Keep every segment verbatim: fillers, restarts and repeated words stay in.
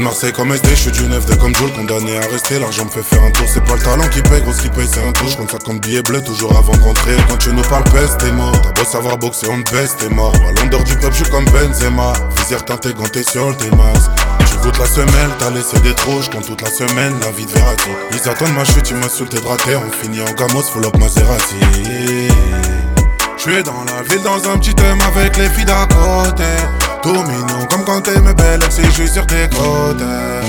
de Marseille comme S D, je suis du neuf D comme Joule, condamné à rester. L'argent me fait faire un tour, c'est pas le talent qui paye, gros ce qui paye c'est un tour. Je compte cinquante billets bleus toujours avant de rentrer. Quand tu nous parles peste, t'es mort. T'as beau savoir boxer, on te baisse, t'es mort. À l'ondeur du peuple, je suis comme Benzema. Visière teintée, ganté sur le T-Max. Tu goûtes la semelle, t'as laissé des trous, je compte toute la semaine, la vie de Verratti. Ils attendent ma chute, ils m'insultent et braqués. On finit en gamos, full up Maserati. J'suis dans la ville dans un petit thème avec les filles d'à côté. Tout mignon comme quand t'es mes belles ex et j'suis sur tes côtes.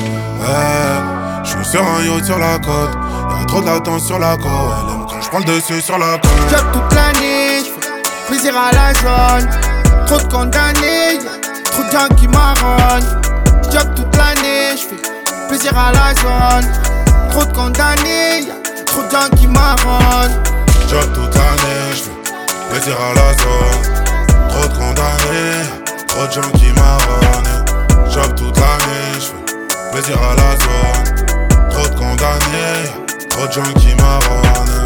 Ouais, j'suis sur un yacht sur la côte. Y'a trop de latence sur la côte. Elle aime quand j'prends le dessus sur la côte. Job toute l'année, j'fais plaisir à la zone. Trop de condamnés, y'a trop de gens qui marronnent. Job toute l'année, j'fais plaisir à la zone. Trop de condamnés, y'a trop de gens qui marronnent. Job toute l'année, j'fais plaisir à la zone. Trop de condamnés, trop de gens qui marronnent. Job toute l'année, j'fais plaisir à la zone. Trop de condamnés, trop de gens qui marronnent.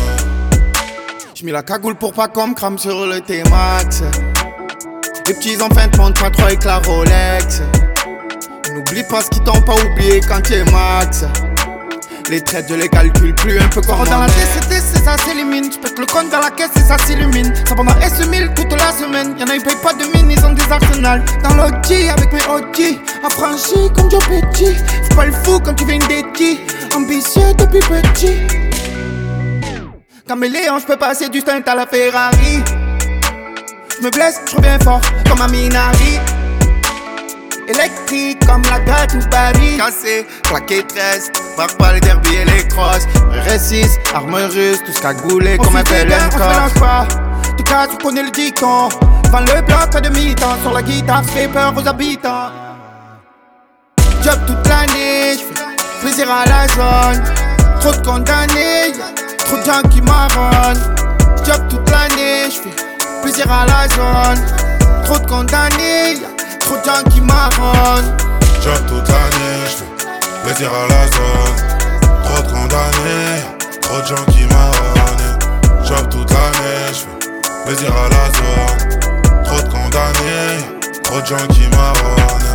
J'mets la cagoule pour pas qu'on me crame sur le T-Max. Les petits enfants te montrent pas trop avec la Rolex. N'oublie pas ce qu'ils t'ont pas oublié quand t'es max. Les traites je les calcule plus un peu comme dans la T C T c'est ça s'élimine. J'pète le compte dans la caisse et ça s'illumine. Ça pendant S mille toute la semaine. Y'en a ils payent pas de mine, ils ont des arsenals. Dans l'O G avec mes O G. Affranchi comme Joe Petit. Fais pas le fou quand tu viens d'Eti. Ambitieux depuis petit. Caméléon j'peux passer du stunt à la Ferrari. J'me blesse, j'reviens fort comme un Minari. Électrique comme la gâte ou Paris. Cassé, claqué tresse, marque pas les derbies et les crosses. R S six, arme russe, tout ce cagoulé comme un P L M K. On se mélange pas, tu casses, tu connais le dicton. Vends le bloc à demi-temps, sur la guitare, j'fais peur aux habitants. Job toute l'année, j'fais plaisir à la zone. Trop de condamnés, y'a trop de gens qui marronnent. Job toute l'année, j'fais plaisir à la zone. Trop de condamnés, y'a trop de gens qui marronnent. Job toute l'année, j'fais plaisir à la zone. Trop de condamnés, trop de gens qui marronnent. Job toute l'année, j'fais plaisir à la zone. Trop de condamnés, trop de gens qui marronnent.